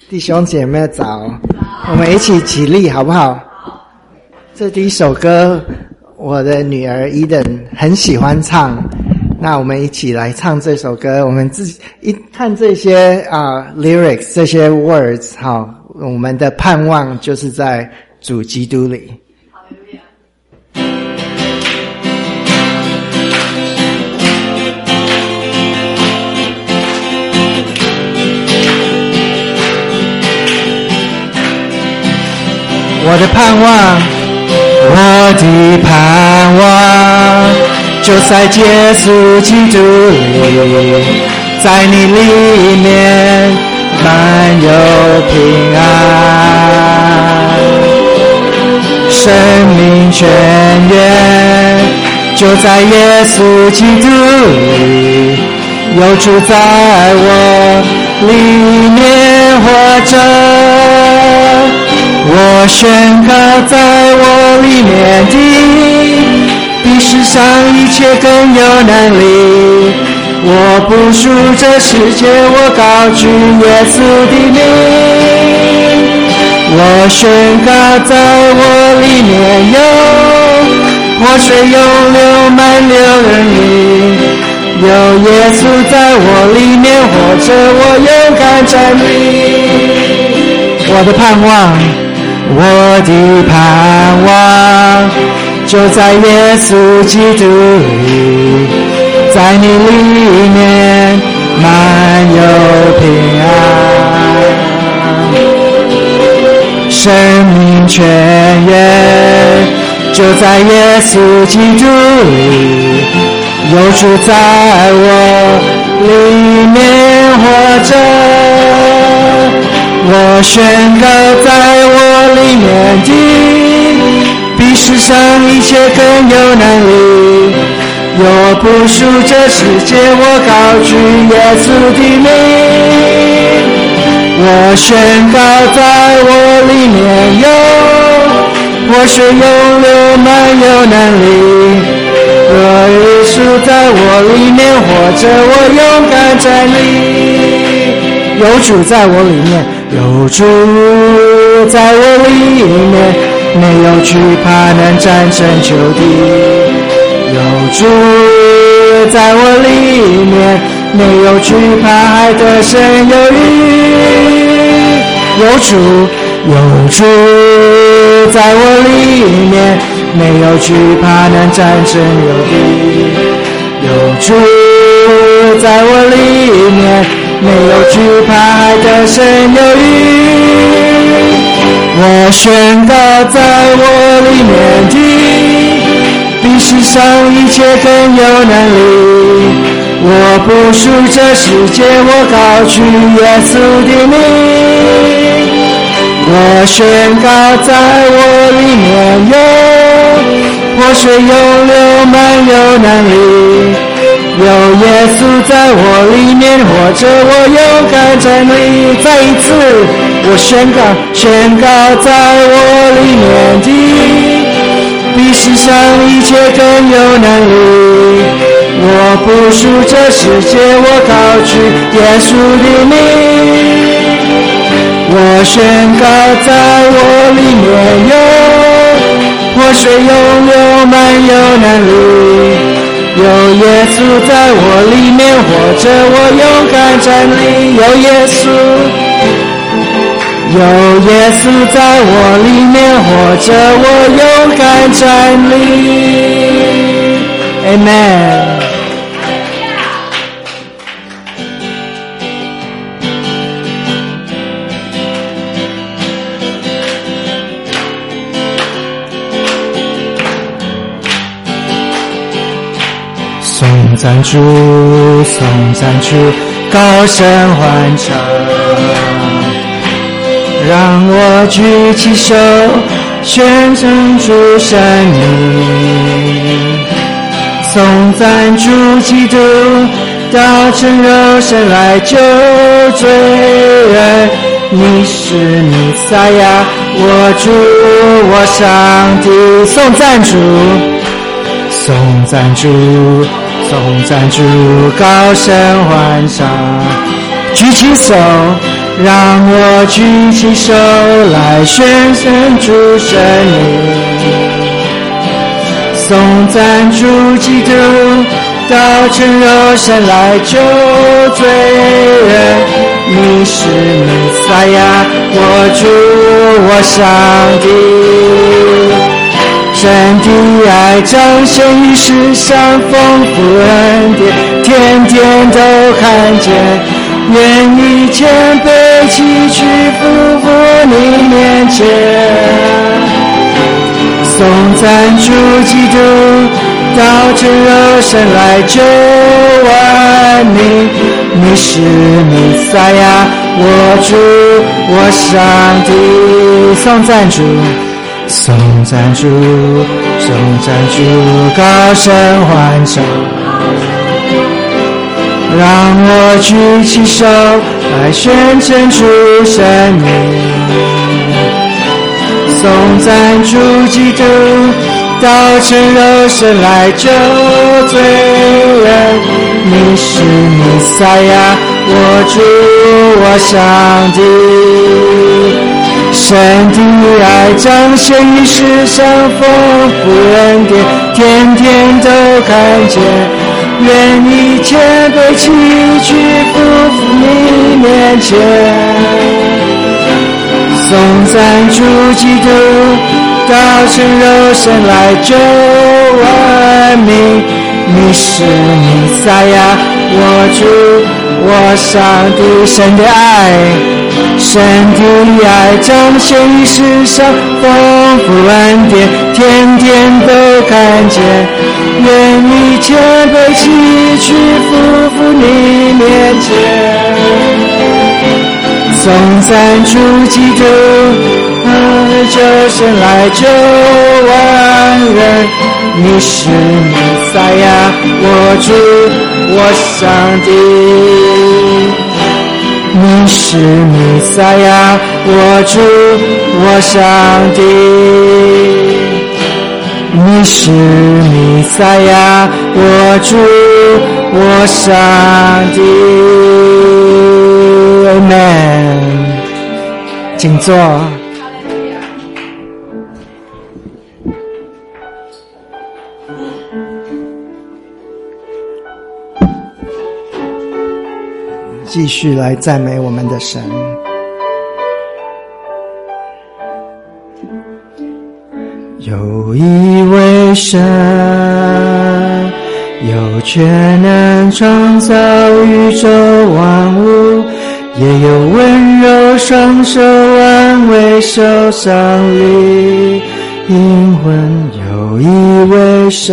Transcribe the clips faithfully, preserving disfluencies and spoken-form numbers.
弟兄姐妹早，我们一起起立好不好？这第一首歌，我的女儿伊登很喜欢唱，那我们一起来唱这首歌。我们自己一看这些啊、uh, lyrics 这些 words， 好，我们的盼望就是在主基督里。我的盼望，我的盼望，就在耶稣基督里，在你里面满有平安，生命泉源，就在耶稣基督里，有主在我里面活着。我宣告在我里面的，比世上一切更有能力。我不属这世界，我高举耶稣的名。我宣告在我里面有活水涌流满流人力，有耶稣在我里面活着，我勇敢站立。我的盼望，我的盼望，就在耶稣基督里，在你里面满有平安，生命泉源，就在耶稣基督里，有主在我里面活着。我宣告在我里面的，比世上一切更有能力。我不属这世界，我高举耶稣的名。我宣告在我里面有活水涌流满有能力。若耶稣在我里面活着，我勇敢站立。有主在我里面，有主在我里面，没有惧怕能战胜仇敌。有主在我里面，没有惧怕还得胜有余。有主有主在我里面，没有惧怕能战胜有敌。有主在我里面，没有惧怕还得胜有余。我宣告在我里面的，比世上一切更有能力。我不属这世界，我高举耶稣的名。我宣告在我里面有活水涌流满有能力。有耶稣在我里面活着，我勇敢站立。再一次，我宣告宣告在我里面的，比世上一切更有能力。我不属这世界，我高举耶稣的名。我宣告在我里面有活水涌流满有能力。有耶稣在我里面活着，我勇敢站立。有耶稣，有耶稣在我里面活着，我勇敢站立。 Amen。 颂赞主，颂赞主，高声欢唱，让我举起手，宣称主圣名。颂赞主基督，道成肉身来救罪人。你是弥赛亚，我主，我上帝。颂赞主，颂赞主。颂赞主，高声欢唱，举起手， 让我举起手来宣称主圣名，颂赞主基督，道成肉身来救罪人。你是弥赛亚，我主我上帝。神的爱彰显于世上，丰富恩典，天天都看见。愿一千倍祈去匍匐你面前，颂赞主基督，道成肉身来救万民。你是弥赛亚，我主我上帝。颂赞主，颂赞主，颂赞主，高声欢唱。让我举起手来宣称主圣名，颂赞主基督，道成肉身来救罪人。你是弥赛亚，我主我上帝。神的爱彰显于世上，丰富恩典，天天都看见。愿一切被祈去匍匐你面前，颂赞主基督，道成肉身来救万民。你是弥赛亚，我主我上帝。神的爱，神的爱彰显于世上，丰富恩典，天天都看见。愿一切被祈去匍匐你面前，颂赞主基督，救身来救万人。你是弥赛亚，我主我上帝。你是弥赛亚，我主我上帝。你是弥赛亚，我主我上帝。 Amen。 请坐。继续来赞美我们的神。有一位神，有权能创造宇宙万物，也有温柔双手安慰受伤灵魂。有一位神，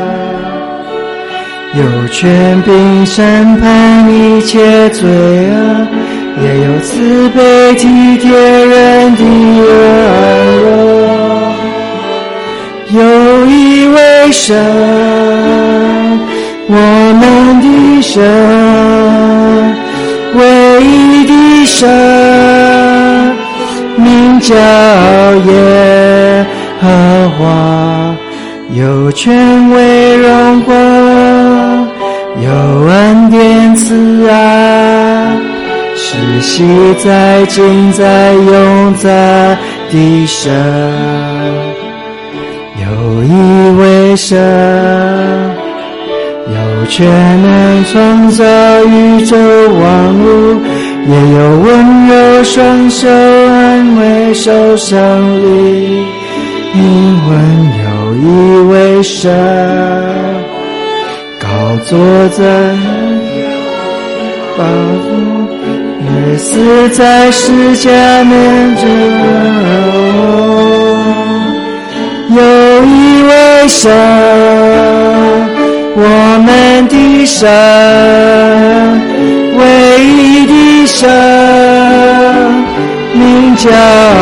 有权柄审判一切罪恶，也有慈悲体贴人的软弱。有一位神，我们的神，唯一的神，名叫耶和华，有权威荣光，有恩典慈爱，是昔在今在永在的神。有一位神，有权能创造宇宙万物，也有温柔双手安慰受伤灵魂。有一位神，高坐在宝座，也死在十架面前。有一位神，我们的神，唯一的神，名叫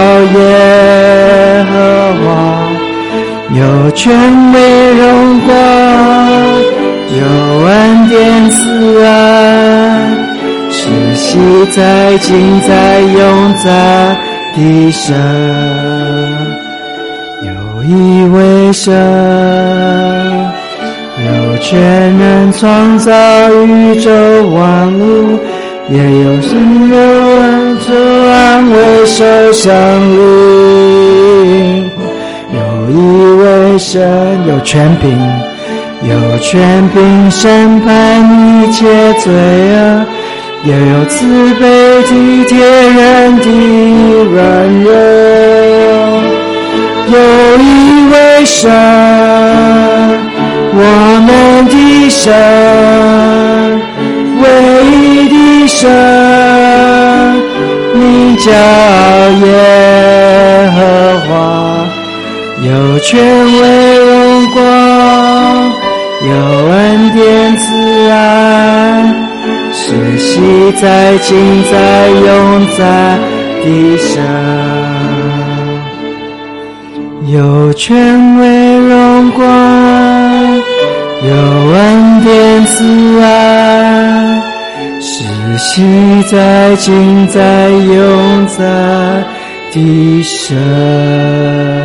耶和华，有权威荣光，有恩典慈爱，是昔在今在永在的神。有一位神，有权能创造宇宙万物，也有神有恩主安慰受伤灵。有一位神有权柄，有权柄审判一切罪恶，也有慈悲体贴人的软弱。有一位神，我们的神，唯一的神，名叫耶和华，有权威荣光，有恩典慈爱，是昔在今在永在的神，有权威荣光，有恩典慈爱，是昔在今在永在的神。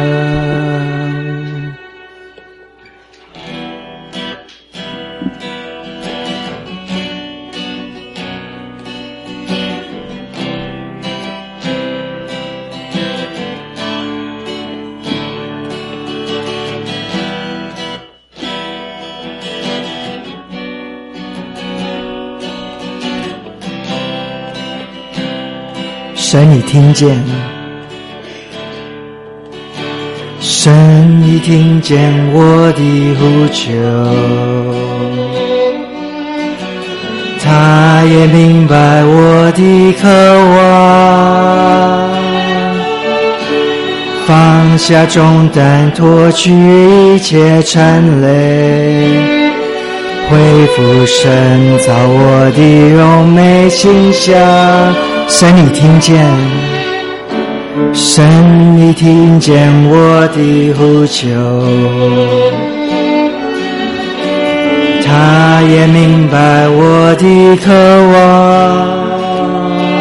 神已听见，神已听见我的呼求，他也明白我的渴望，放下重担，脱去一切尘累，恢复神造我的荣美形象。神已听见，神已听见我的呼求，他也明白我的渴望，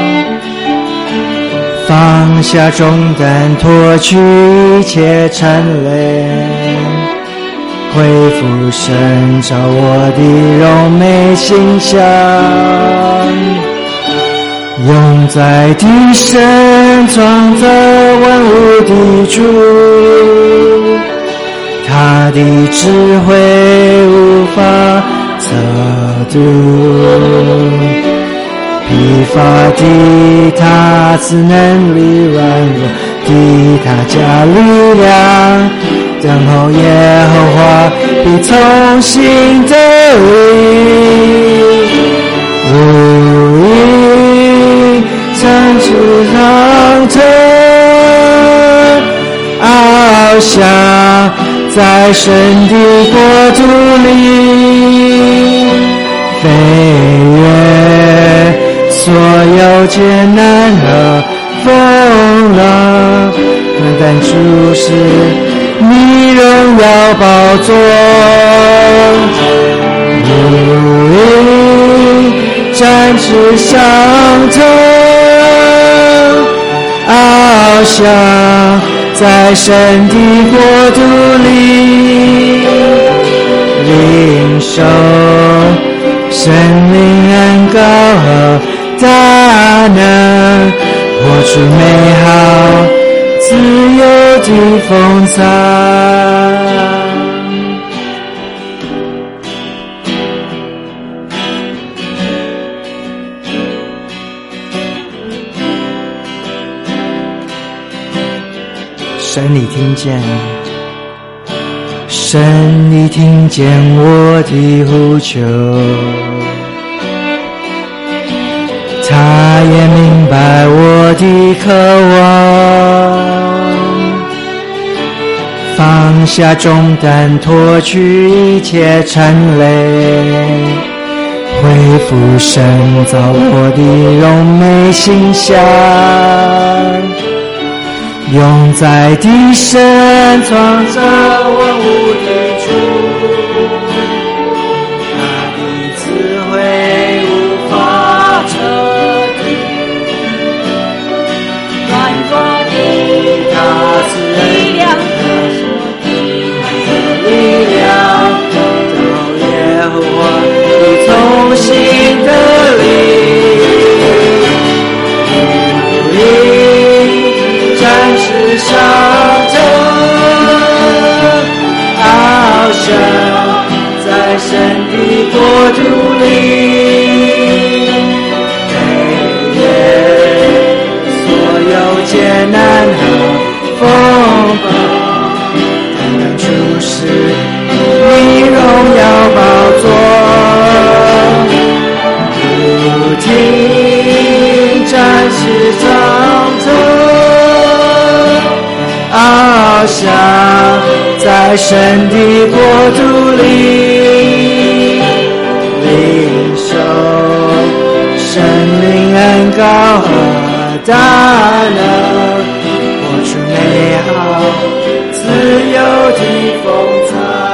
放下重担，脱去一切尘累，恢复神造我的荣美形象。永在的神创造万物的主，他的智慧无法测度，疲乏的他赐能力，软弱的他加力量，等候耶和华必从新得力，如鹰展翅上腾，翱翔在神的国度里，飞越所有艰难和风浪，但主是你荣耀宝座，如鹰展翅上腾，翱翔在神的国度里，领受生命恩膏和大能，活出美好自由的风采。神你听见，神你听见我的呼求，他也明白我的渴望，放下重担，脱去一切尘累，恢复神造我的荣美形象。永在的神创造万物的主，他的智慧无法测度，软弱的他是力量，他是力量，到耶和华必从新得力， 难和风暴，单单注视你荣耀宝座，不停展翅长腾，翱翔在神的国度里，领受生命恩膏和大能，活出美好自由的风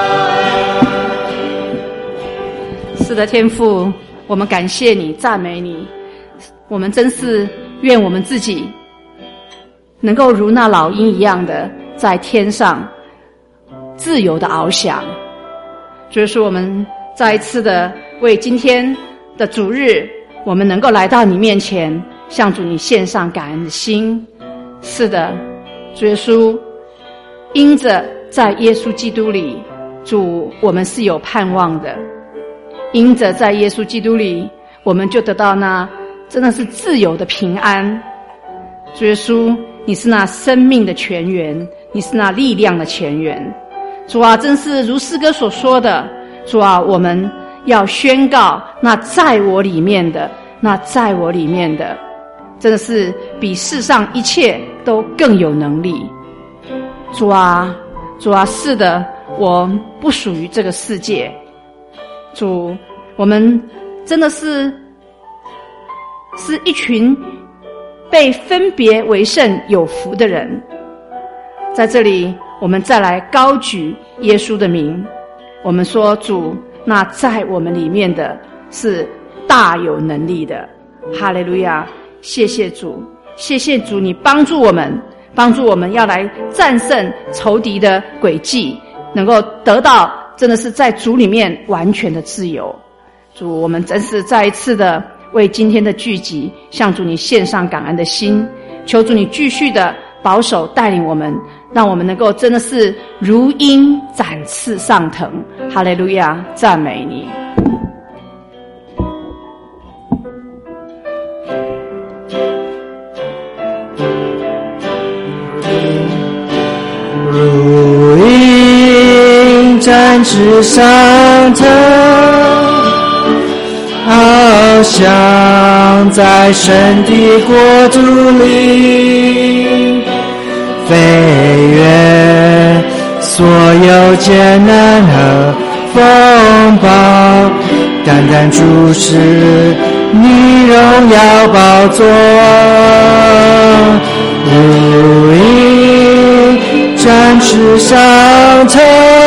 采。 是的，天父，我们感谢你，赞美你，我们真是愿我们自己能够如那老鹰一样的在天上自由的翱翔。主耶稣，我们再一次的为今天的主日，我们能够来到你面前，向主你献上感恩的心。是的，主耶稣，因着在耶稣基督里，主，我们是有盼望的。因着在耶稣基督里，我们就得到那真的是自由的平安。主耶稣，你是那生命的泉源，你是那力量的泉源。主啊，真是如诗歌所说的，主啊，我们要宣告那在我里面的，那在我里面的，真的是比世上一切都更有能力。主啊，主啊，是的，我不属于这个世界。主，我们真的是是一群被分别为圣有福的人。在这里我们再来高举耶稣的名，我们说，主，那在我们里面的是大有能力的。哈利路亚，谢谢主，谢谢主，你帮助我们，帮助我们要来战胜仇敌的诡计，能够得到真的是在主里面完全的自由。主，我们真是再一次的为今天的聚集向主你献上感恩的心，求主你继续的保守带领我们，让我们能够真的是如鹰展翅上腾。哈利路亚，赞美你。 如鹰展翅上腾，翱翔在神的国度里，飞越所有艰难和风暴，单单注视你荣耀宝座，如鹰展翅上腾，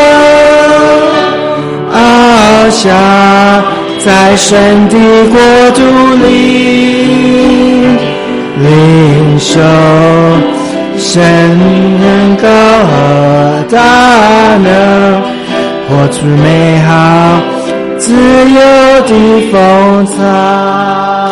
翱翔在神的国度里，领受生命恩膏和大能，活出美好自由的风采。